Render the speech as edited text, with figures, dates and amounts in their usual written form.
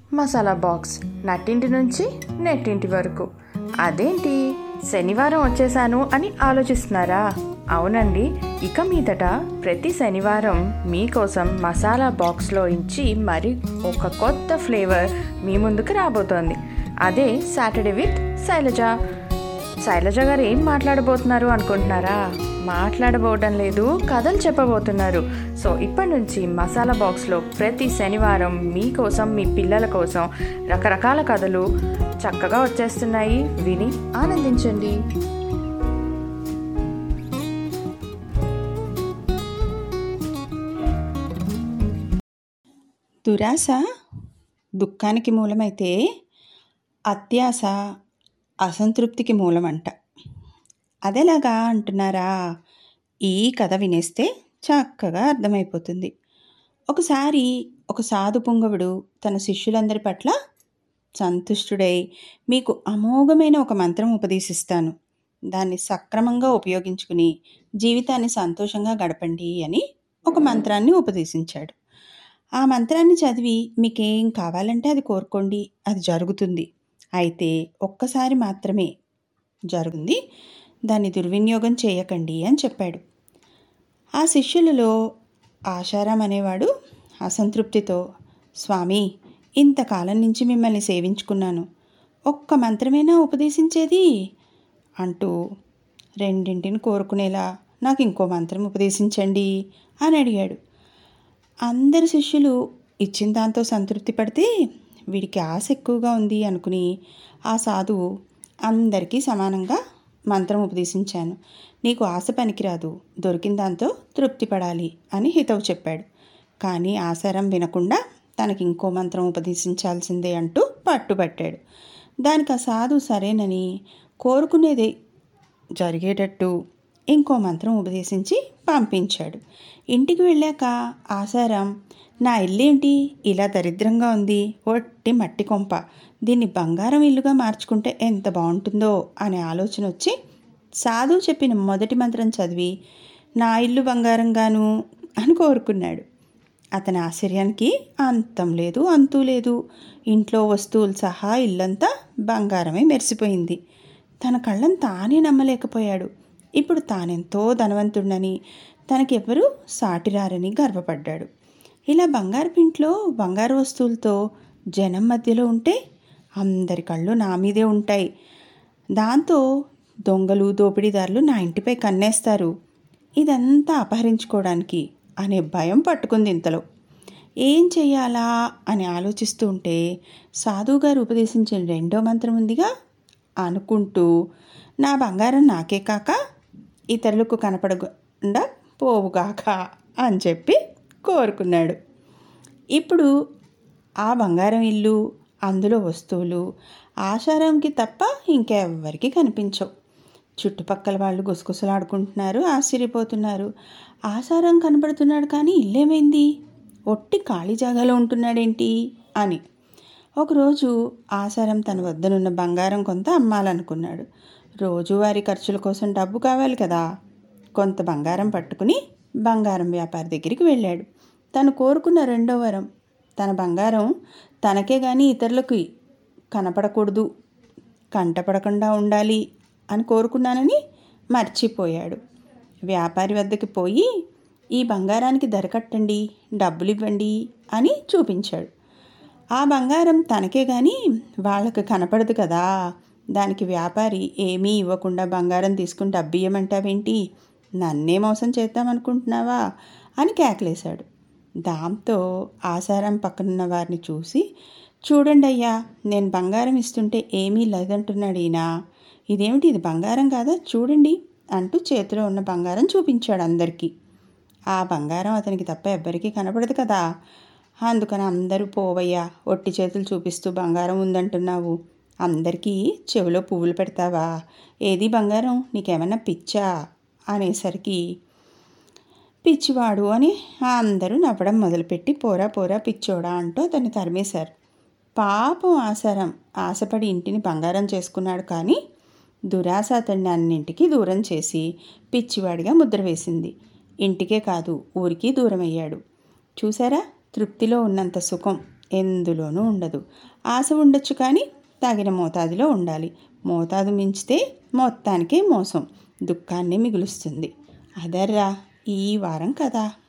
Masala box నట్టింటి నుంచి నెట్టింటి వరకు. అదేంటి శనివారం వచ్చేసాను అని ఆలోచిస్తున్నారా? అవునండి, ఇక మీదట ప్రతి శనివారం మీకోసం మసాలా బాక్స్లో ఇచ్చి మరి ఒక కొత్త ఫ్లేవర్ మీ ముందుకు రాబోతోంది. అదే సాటర్డే విత్ శైలజ. శైలజ గారు ఏం మాట్లాడబోతున్నారు అనుకుంటున్నారా? మాట్లాడబోవడం లేదు, కథలు చెప్పబోతున్నారు. సో ఇప్పటి నుంచి మసాలా బాక్స్లో ప్రతి శనివారం మీకోసం, మీ పిల్లల కోసం రకరకాల కథలు చక్కగా వచ్చేస్తున్నాయి. విని ఆనందించండి. దురాశ దుఃఖానికి మూలమైతే అత్యాశ అసంతృప్తికి మూలమంట. అదేలాగా అంటున్నారా? ఈ కథ వినేస్తే చక్కగా అర్థమైపోతుంది. ఒకసారి ఒక సాధు పుంగవుడు తన శిష్యులందరి పట్ల సంతుష్టుడై, మీకు అమోఘమైన ఒక మంత్రం ఉపదేశిస్తాను, దాన్ని సక్రమంగా ఉపయోగించుకుని జీవితాన్ని సంతోషంగా గడపండి అని ఒక మంత్రాన్ని ఉపదేశించాడు. ఆ మంత్రాన్ని చదివి మీకేం కావాలంటే అది కోరుకోండి, అది జరుగుతుంది. అయితే ఒక్కసారి మాత్రమే జరుగుతుంది, దాన్ని దుర్వినియోగం చేయకండి అని చెప్పాడు. ఆ శిష్యులలో ఆశారాం అనేవాడు అసంతృప్తితో, స్వామి, ఇంతకాలం నుంచి మిమ్మల్ని సేవించుకున్నాను, ఒక్క మంత్రమేనా ఉపదేశించేది అంటూ రెండింటిని కోరుకునేలా నాకు ఇంకో మంత్రం ఉపదేశించండి అని అడిగాడు. అందరి శిష్యులు ఇచ్చిన దాంతో సంతృప్తి పడితే వీడికి ఆశ ఎక్కువగా ఉంది అనుకుని ఆ సాధువు అందరికీ సమానంగా మంత్రం ఉపదేశించాను, నీకు ఆశ పనికిరాదు, దొరికిన దాంతో తృప్తి పడాలి అని హితవు చెప్పాడు. కానీ ఆశారం వినకుండా తనకి ఇంకో మంత్రం ఉపదేశించాల్సిందే అంటూ పట్టుబట్టాడు. దానికి ఆ సాధువు సరేనని కోరుకునేది జరిగేటట్టు ఇంకో మంత్రం ఉపదేశించి పంపించాడు. ఇంటికి వెళ్ళాక ఆశారం, నా ఇల్లేంటి ఇలా దరిద్రంగా ఉంది, ఒట్టి మట్టి కొంప, దీన్ని బంగారం ఇల్లుగా మార్చుకుంటే ఎంత బాగుంటుందో అనే ఆలోచన వచ్చి సాధువు చెప్పిన మొదటి మంత్రం చదివి నా ఇల్లు బంగారంగాను అని కోరుకున్నాడు. అతని ఆశ్చర్యానికి అంతం లేదు, అంతూ లేదు. ఇంట్లో వస్తువులు సహా ఇల్లంతా బంగారమే మెరిసిపోయింది. తన కళ్ళను తానే నమ్మలేకపోయాడు. ఇప్పుడు తానెంతో ధనవంతుడని, తనకెవ్వరూ సాటిరారని గర్వపడ్డాడు. ఇలా బంగారపు ఇంట్లో బంగారు వస్తువులతో జనం మధ్యలో ఉంటే అందరి కళ్ళు నా మీదే ఉంటాయి, దాంతో దొంగలు దోపిడీదారులు నా ఇంటిపై కన్నేస్తారు, ఇదంతా అపహరించుకోవడానికి అనే భయం పట్టుకుంది. ఇంతలో ఏం చెయ్యాలా అని ఆలోచిస్తూ ఉంటే సాధువుగారు ఉపదేశించిన రెండో మంత్రం ఉందిగా అనుకుంటూ, నా బంగారం నాకే కాక ఇతరులకు కనపడకుండా పోవుగాక అని చెప్పి కోరుకున్నాడు. ఇప్పుడు ఆ బంగారం ఇల్లు, అందులో వస్తువులు ఆశారాంకి తప్ప ఇంకెవ్వరికి కనిపించవు. చుట్టుపక్కల వాళ్ళు గుసగుసలాడుకుంటున్నారు, ఆశ్చర్యపోతున్నారు. ఆశారాం కనపడుతున్నాడు కానీ ఇల్లేమైంది, ఒట్టి ఖాళీ జాగాలో ఉంటున్నాడేంటి అని. ఒకరోజు ఆశారం తన వద్దనున్న బంగారం కొంత అమ్మాలనుకున్నాడు. రోజువారీ ఖర్చుల కోసం డబ్బు కావాలి కదా. కొంత బంగారం పట్టుకుని బంగారం వ్యాపారి దగ్గరికి వెళ్ళాడు. తను కోరుకున్న రెండో వరం, తన బంగారం తనకే కానీ ఇతరులకు కనపడకూడదు, కంటపడకుండా ఉండాలి అని కోరుకున్నానని మర్చిపోయాడు. వ్యాపారి వద్దకి పోయి ఈ బంగారానికి ధర కట్టండి, డబ్బులు ఇవ్వండి అని చూపించాడు. ఆ బంగారం తనకే కానీ వాళ్ళకు కనపడదు కదా. దానికి వ్యాపారి ఏమీ ఇవ్వకుండా బంగారం తీసుకుని డబ్బు ఇవ్వమంటావేంటి, నన్నే మోసం చేద్దామనుకుంటున్నావా అని కేకలేశాడు. దాంతో ఆశారం పక్కనున్న వారిని చూసి, చూడండి అయ్యా, నేను బంగారం ఇస్తుంటే ఏమీ లేదంటున్నాడు ఈయన, ఇదేమిటి, ఇది బంగారం కాదా చూడండి అంటూ చేతిలో ఉన్న బంగారం చూపించాడు అందరికీ. ఆ బంగారం అతనికి తప్ప ఎవ్వరికీ కనపడదు కదా. అందుకని అందరూ పోవయ్యా, ఒట్టి చేతులు చూపిస్తూ బంగారం ఉందంటున్నావు, అందరికీ చెవిలో పువ్వులు పెడతావా, ఏది బంగారం, నీకేమన్నా పిచ్చా అనేసరికి పిచ్చివాడు అని అందరూ నవ్వడం మొదలుపెట్టి పోరా పోరా పిచ్చోడా అంటూ అతన్ని తరిమేశారు. పాపం ఆశారం ఆశపడి ఇంటిని బంగారం చేసుకున్నాడు, కానీ దురాశ అతన్ని అన్నింటికీ దూరం చేసి పిచ్చివాడిగా ముద్ర వేసింది. ఇంటికే కాదు ఊరికి దూరమయ్యాడు. చూసారా, తృప్తిలో ఉన్నంత సుఖం ఎందులోనూ ఉండదు. ఆశ ఉండొచ్చు కానీ తగిన మోతాదులో ఉండాలి. మోతాదు మించితే మొత్తానికే మోసం, దుఃఖాన్ని మిగులుస్తుంది. అదర్రా ఈ వారం కథ.